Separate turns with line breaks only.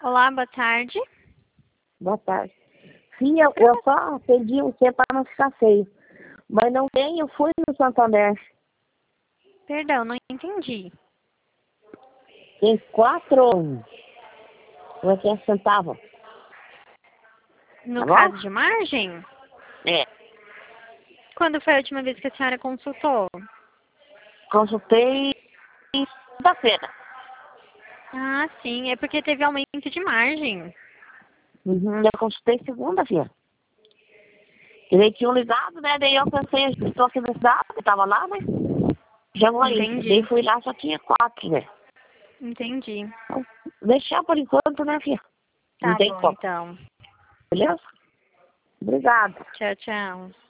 Olá, boa tarde.
Boa tarde. Sim, eu só pedi você para não ficar feio. Mas não tem, eu fui no Santander.
Perdão, não entendi.
Tem 4, como é que é, centavos.
No
Tá
caso
bom?
de margem?
É.
Quando foi a última vez que a senhora consultou?
Consultei segunda-feira.
Ah, sim, é porque teve aumento de margem.
Eu consultei segunda-feira. E daí tinham ligado, né? Daí eu pensei, estou aqui na cidade, eu tava lá, né? Já vou aí. Daí
Entendi,
fui lá, só tinha 4, né?
entendi.
Então, deixar por enquanto, né, filha? Não
Tá
tem
bom,
como.
então.
Beleza? Obrigado.
Tchau, tchau.